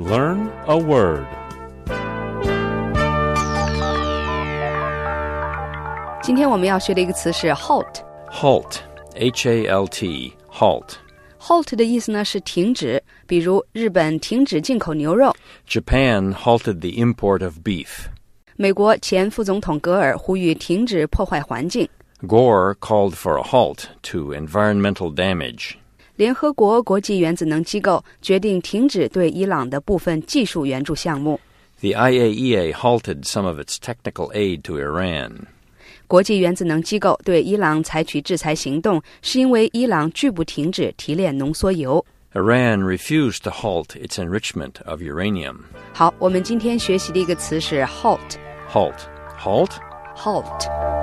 Learn a word. 今天我们要学的一个词是 halt. Halt, H-A-L-T, halt. Halt 的意思呢是停止，比如日本停止进口牛肉。 Japan halted the import of beef. 美国前副总统戈尔呼吁停止破坏环境。 Gore called for a halt to environmental damage. 联合国国际原子能机构决定停止对伊朗的部分技术援助项目。 The IAEA halted some of its technical aid to Iran. 国际原子能机构对伊朗采取制裁行动，是因为伊朗拒不停止提炼浓缩铀。 Iran refused to halt its enrichment of uranium. 好，我们今天学习的一个词是 halt. Halt. Halt? Halt.